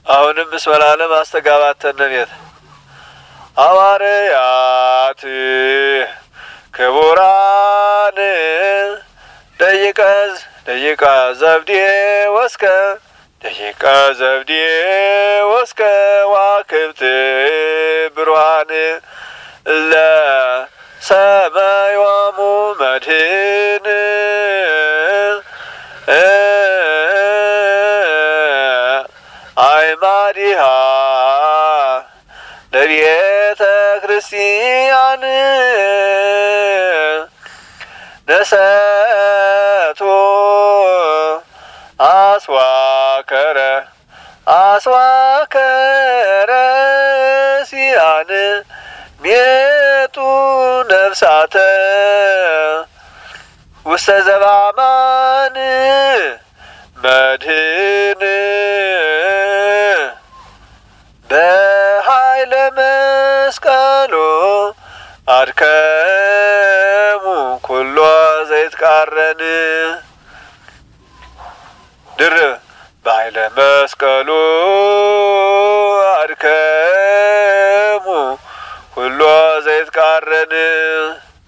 አሁንም እስመ ለዓለም አስተጋባተነ ቤት ሐዋርያት ክቡራን ደቂቀ ዘብዴዎስከ ዋክብት ብሩሃን ለሰማዮሙ መድኅን አዕማዲሃ ለቤተ ክርስቲያን ነሰቶ አስዋከረ ሲያን ሜጡ ነፍሳተ ውስተ ዘባማን መድኅን በኃይለ መስቀሉ አድከሙ ኩሎ ዘይትቃረን ድርብ በኃይለ መስቀሉ አድከሙ ኩሎ ዘይትቃረን